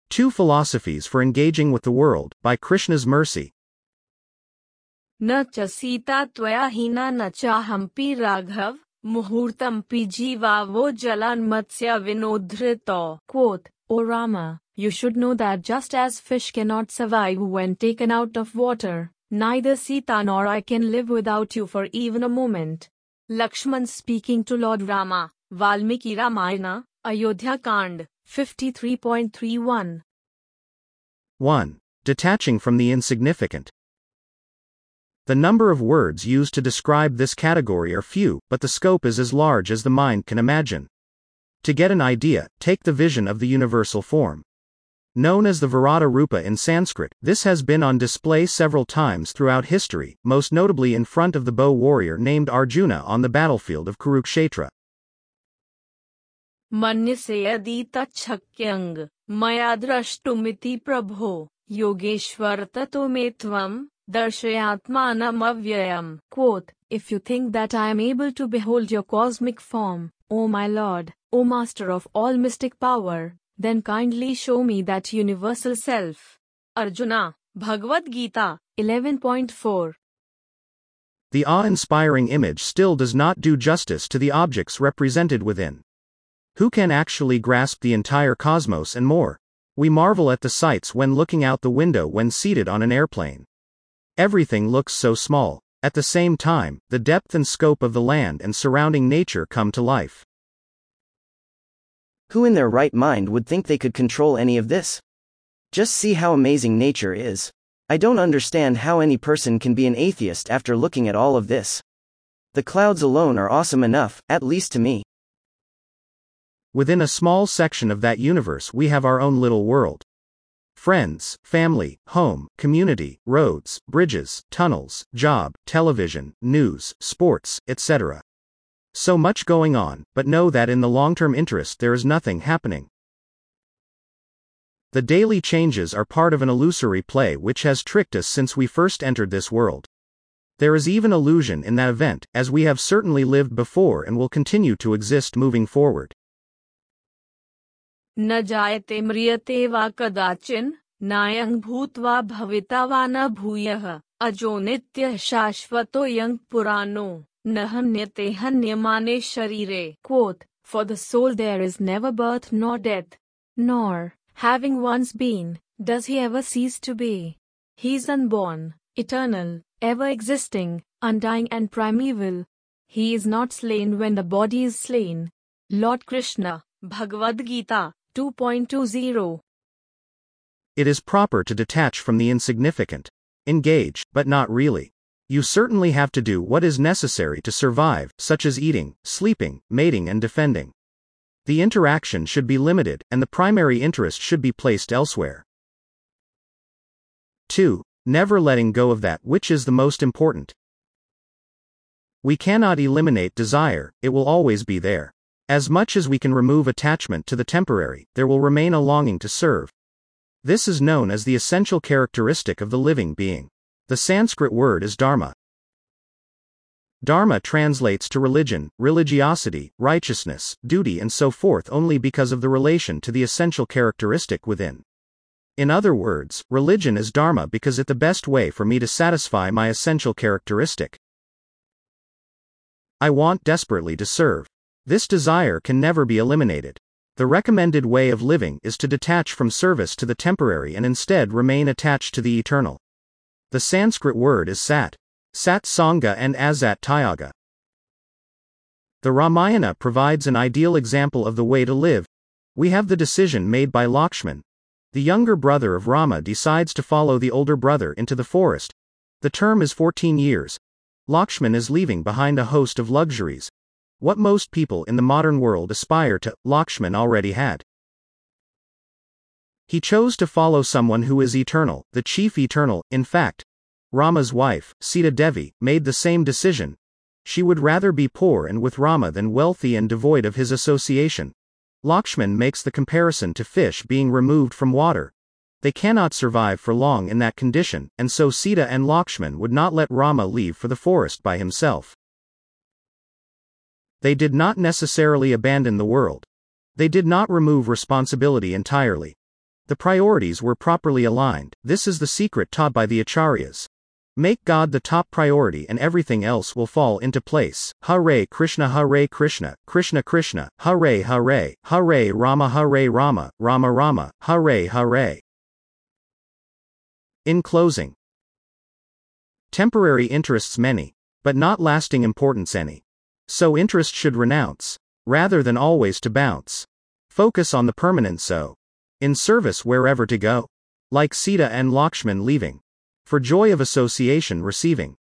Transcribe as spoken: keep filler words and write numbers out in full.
Two Philosophies for Engaging with the World, by Krishna's Mercy. न च सीता त्वया हीना न चाहम्पि Raghav मुहूर्तमपि जीवावो जलान्मत्स्य विनोद्धृतो. Quote, O Rama, you should know that just as fish cannot survive when taken out of water, neither Sita nor I can live without you for even a moment. Lakshman speaking to Lord Rama, Valmiki Ramayana, Ayodhya Kand, fifty-three point three one. one. Detaching from the insignificant. The number of words used to describe this category are few, but the scope is as large as the mind can imagine. To get an idea, take the vision of the universal form. Known as the Virata Rupa in Sanskrit, this has been on display several times throughout history, most notably in front of the bow warrior named Arjuna on the battlefield of Kurukshetra. मन्यसे यदि तच्छक्यं मया द्रष्टुमिति प्रभो योगेश्वर ततो मे त्वं दर्शयात्मानम् अव्ययम्. Quote, if you think that I am able to behold your cosmic form, O my Lord, O Master of all mystic power, then kindly show me that universal self. Arjuna, Bhagavad Gita, eleven point four. The awe-inspiring image still does not do justice to the objects represented within. Who can actually grasp the entire cosmos and more? We marvel at the sights when looking out the window when seated on an airplane. Everything looks so small. At the same time, the depth and scope of the land and surrounding nature come to life. Who in their right mind would think they could control any of this? Just see how amazing nature is. I don't understand how any person can be an atheist after looking at all of this. The clouds alone are awesome enough, at least to me. Within a small section of that universe we have our own little world. Friends, family, home, community, roads, bridges, tunnels, job, television, news, sports, et cetera. So much going on, but know that in the long-term interest there is nothing happening. The daily changes are part of an illusory play which has tricked us since we first entered this world. There is even illusion in that event, as we have certainly lived before and will continue to exist moving forward. न जायते म्रियते वा कदाचिन नायं भूत्वा भविता वा न भूयः अजो नित्यः शाश्वतो यं पुराणो न हन्यते हन्यमाने शरीरे. Quote, for the soul there is never birth nor death, nor, having once been, does he ever cease to be. He is unborn, eternal, ever existing, undying and primeval. He is not slain when the body is slain. Lord Krishna, Bhagavad Gita, two point two zero. It is proper to detach from the insignificant. Engage, but not really. You certainly have to do what is necessary to survive, such as eating, sleeping, mating and defending. The interaction should be limited, and the primary interest should be placed elsewhere. two. Never letting go of that which is the most important. We cannot eliminate desire, it will always be there. As much as we can remove attachment to the temporary, there will remain a longing to serve. This is known as the essential characteristic of the living being. The Sanskrit word is dharma. Dharma translates to religion, religiosity, righteousness, duty and so forth only because of the relation to the essential characteristic within. In other words, religion is dharma because it's the best way for me to satisfy my essential characteristic. I want desperately to serve. This desire can never be eliminated. The recommended way of living is to detach from service to the temporary and instead remain attached to the eternal. The Sanskrit word is sat. Sat Sangha and Asat Tyaga. The Ramayana provides an ideal example of the way to live. We have the decision made by Lakshman. The younger brother of Rama decides to follow the older brother into the forest. The term is fourteen years. Lakshman is leaving behind a host of luxuries. What most people in the modern world aspire to, Lakshman already had. He chose to follow someone who is eternal, the chief eternal. In fact, Rama's wife, Sita Devi, made the same decision. She would rather be poor and with Rama than wealthy and devoid of his association. Lakshman makes the comparison to fish being removed from water. They cannot survive for long in that condition, and so Sita and Lakshman would not let Rama leave for the forest by himself. They did not necessarily abandon the world. They did not remove responsibility entirely. The priorities were properly aligned. This is the secret taught by the Acharyas. Make God the top priority and everything else will fall into place. Hare Krishna, Hare Krishna, Krishna Krishna, Hare Hare, Hare Rama, Hare Rama, Rama Rama, Hare Hare. In closing, temporary interests many, but not lasting importance any. So interest should renounce, rather than always to bounce. Focus on the permanent so. In service wherever to go. Like Sita and Lakshman leaving. For joy of association receiving.